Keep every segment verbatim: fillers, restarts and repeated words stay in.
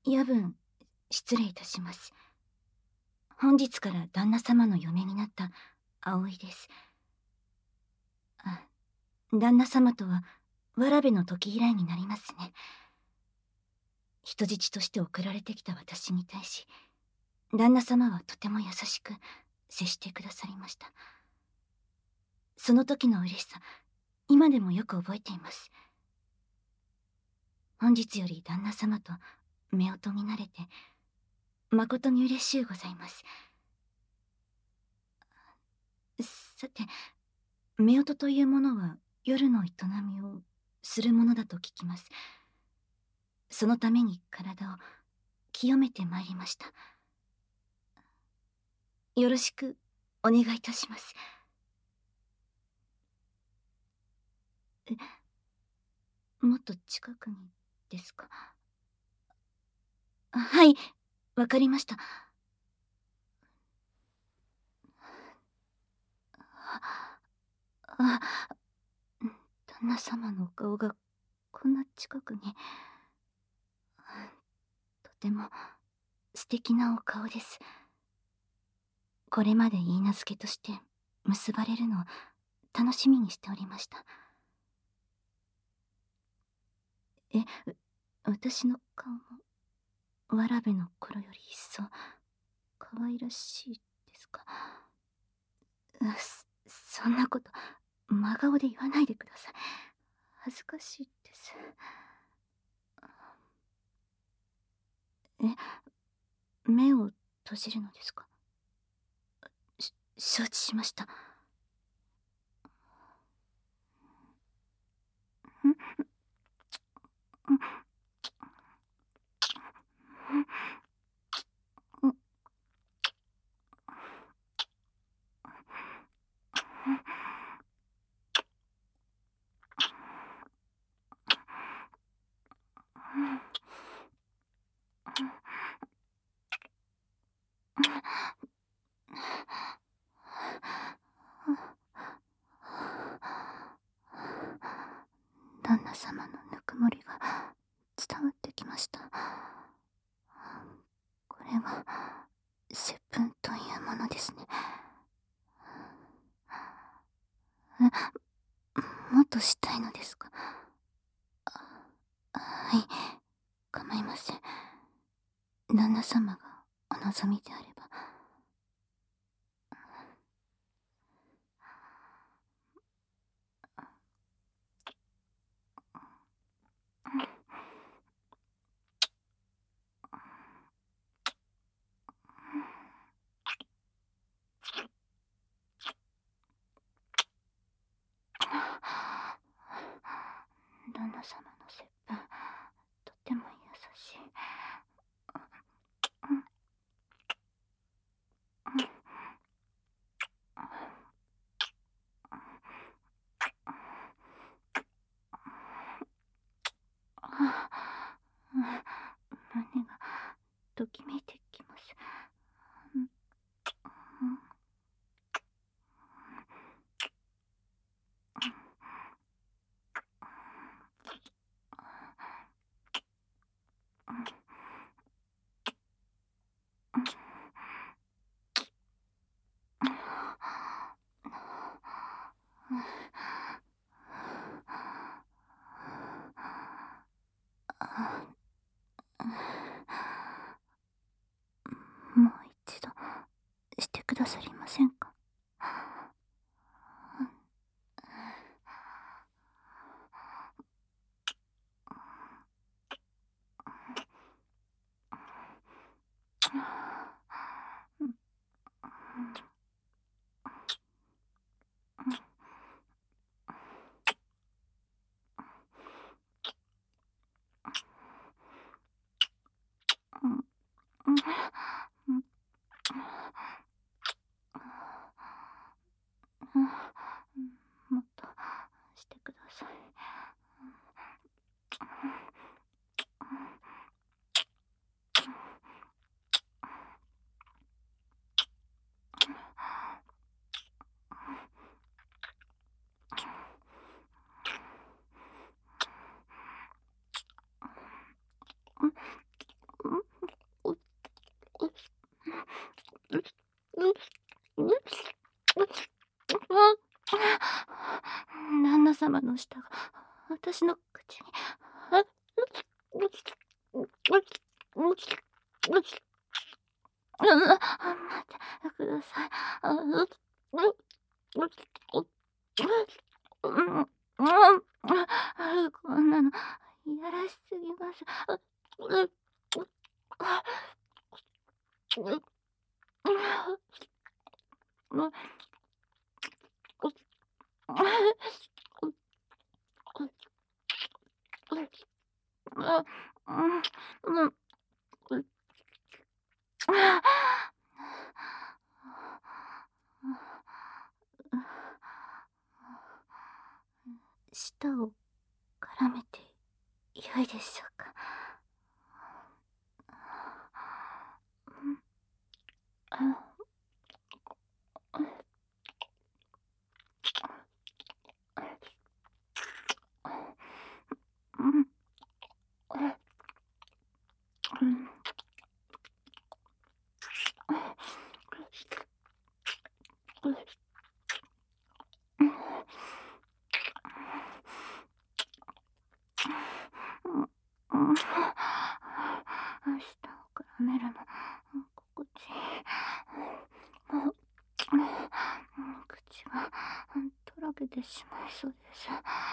夜分、失礼いたします。本日から旦那様の嫁になった葵です。あ、旦那様とは、わらべの時以来になりますね。人質として送られてきた私に対し、旦那様はとても優しく接してくださりました。その時の嬉しさ、今でもよく覚えています。本日より旦那様と夫婦になれて、誠に嬉しゅうございます。さて、夫婦というものは夜の営みをするものだと聞きます。そのために体を清めてまいりました。よろしくお願いいたします。え、もっと近くにですか？はい、わかりました。あ、旦那様のお顔がこんな近くに。とても素敵なお顔です。これまで許嫁として結ばれるのを楽しみにしておりました。え、私の顔もわらべの頃より一層可愛らしいですか？そ、そんなこと真顔で言わないでください。恥ずかしいです。え、目を閉じるのですか？し承知しました。旦那様のぬくもりが伝わってきました。これが接吻というものですね。え、もっとしたいのですか？はい、構いません。旦那様がお望みであれば。旦那様の接吻、とっても優しい。胸がときめいてきます。もう一度してくださりませんか？もっとしてください。 様の舌が私の口に。あ、待ってください。あ、う、う、う、うん、うん、こんなのやらしすぎます。あ、う、あ、う、う、う、あ、うん、うん、舌を絡めて良いでしょうか。うん、あ、うん、うん。舌を絡めるの心地いい。口がとろけてしまいそうです。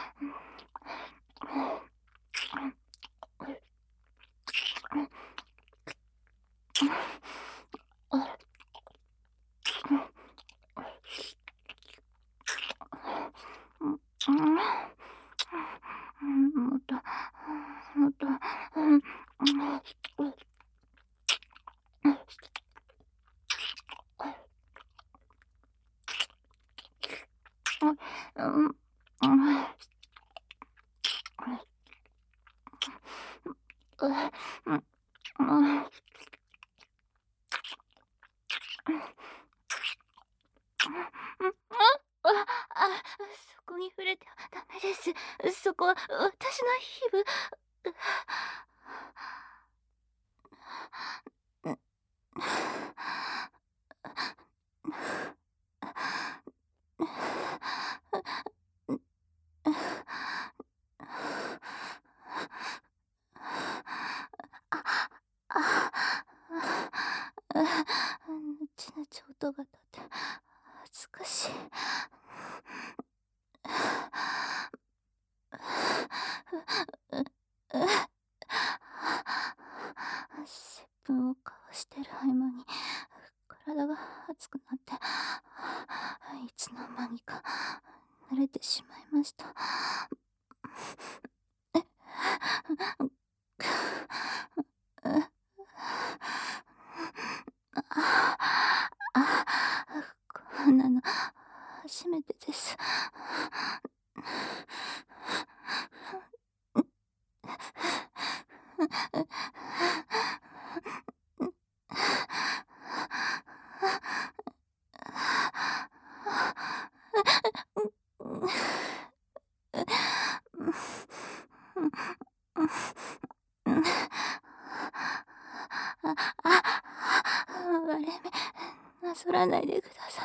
もっともっと、うん、うん、あ、あ、そこに触れてはダメです。そこは私の皮膚。ちなち音が立って恥ずかしい。接吻を交わしてる合間に体が熱くなっていつの間にか慣れてしまいました。こんなの初めてです。割れ目なぞらないでください。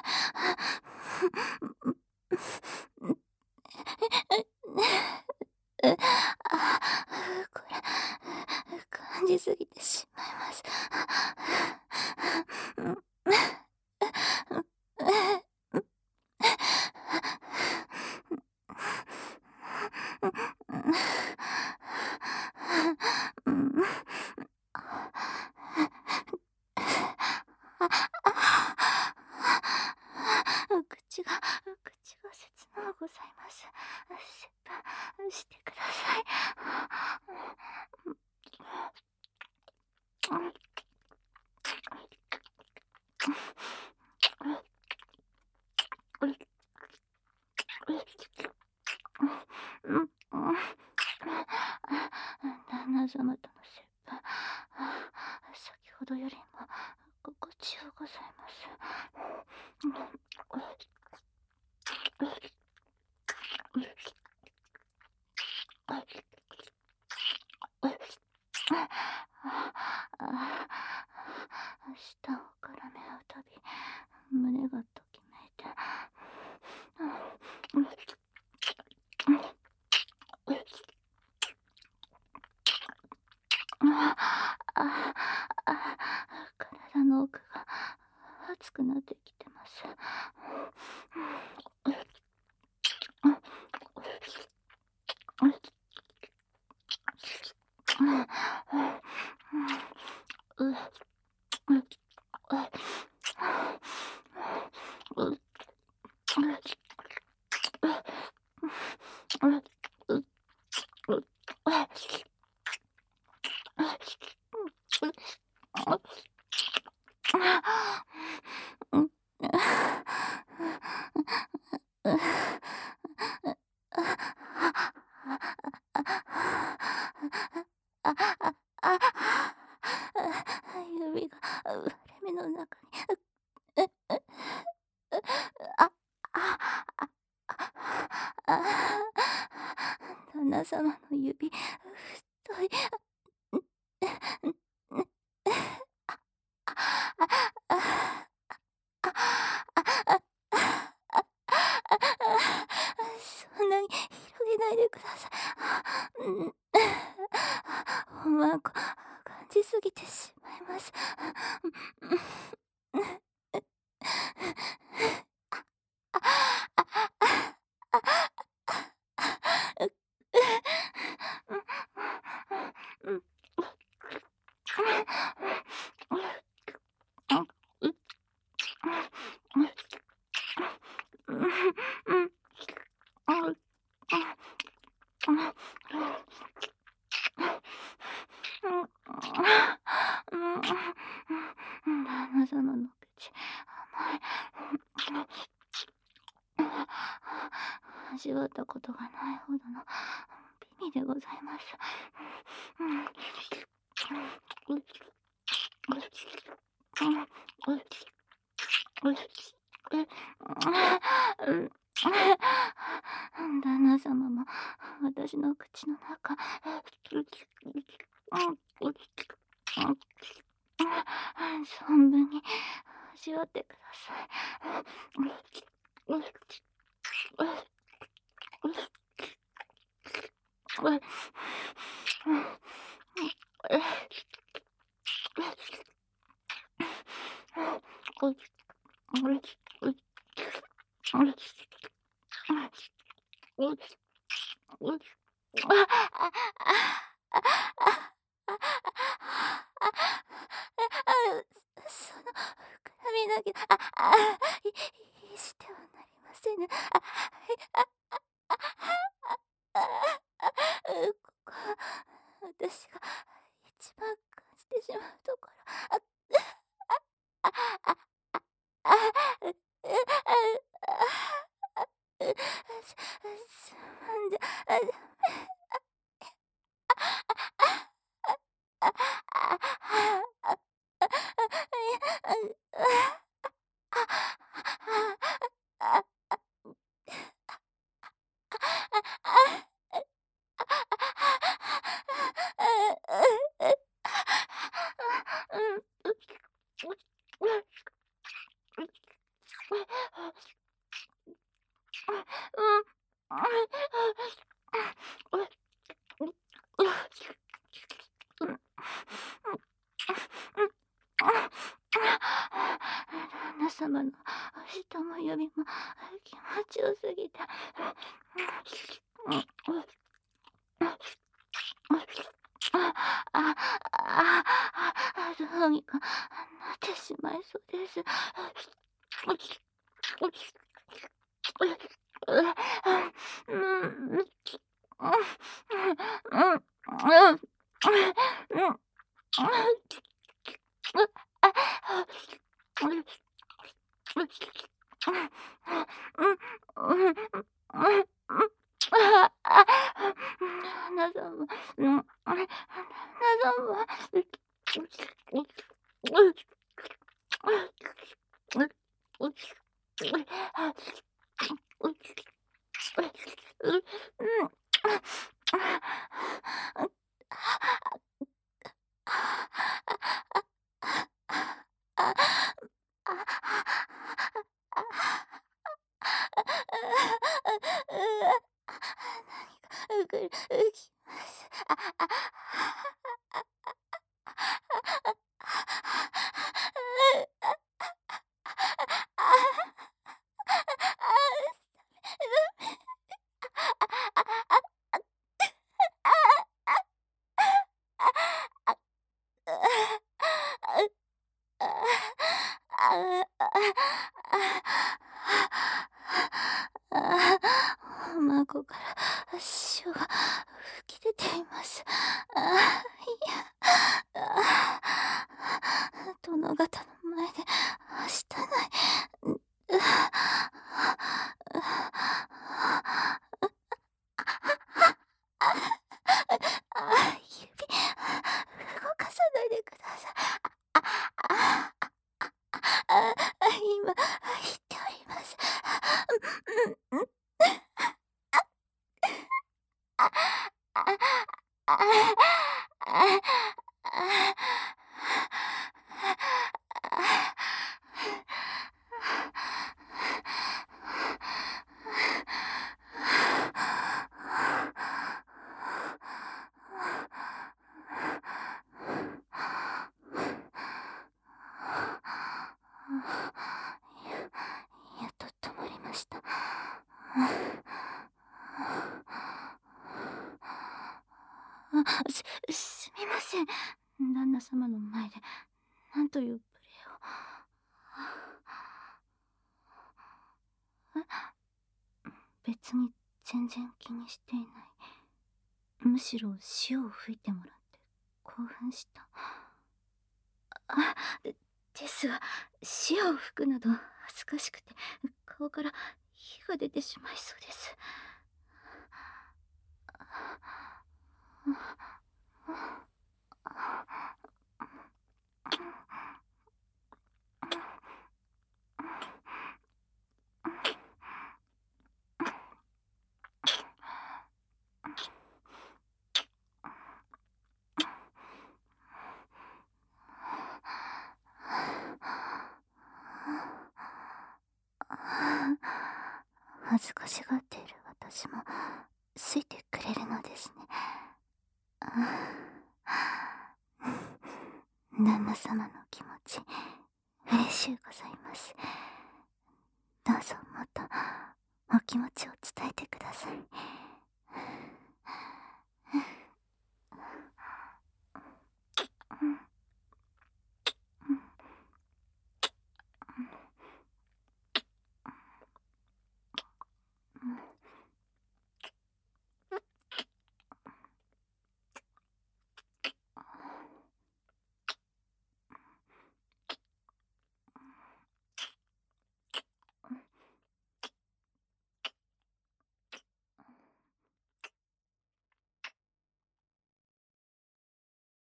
これ感じすぎてしまいます。口が口が切なございます。切断してください。旦那様との接吻、先ほどよりも心地ようございます。舌を絡め合うたび胸がときめいて、 ああ、あ、体の奥が熱くなってきてます。指が割れ目の中に。あ、あ、あ、あ、旦那様の指、太い。そんなに広げないでください。うん、思わんこ感じすぎてしまいます。旦那様の口、甘い。味わったことがないほどの美味でございます。旦那様も私の口の中、存分に味わってくださその膨らみだけ、あ、あ、いいしてはなりませぬ。あ、あ、あ、あ、ここは私が一番感じてしまうところ。あ、あ、あ、あ、あ、う、う、あ、う、すすまんじゃ、あ、あ、あ、あ、旦那様の下も指も気持ちよすぎて。あ、あ、あ、あ、どうにかなってしまいそうです。うん、うん、旦那様、うん、旦那様。何かうぐるきます。 ああ、孫から潮が吹き出ています。ああ、いや、ああ、殿方の前ではしたない。うあ、指動かさないでください。ああああ、今言っております。うんうん。あ、あ、あ、あ、やっと止まりました。あ、すすみません。旦那様の前でなんという無礼を。え、別に全然気にしていない。むしろ潮を吹いてもらって興奮した。あ、でですが、潮を吹くなど恥ずかしくて顔から火が出てしまいそうです。恥ずかしがっている私も好いてくれるのですね。旦那様の気持ち嬉しゅうございます。どうぞもっとお気持ちを伝えてください。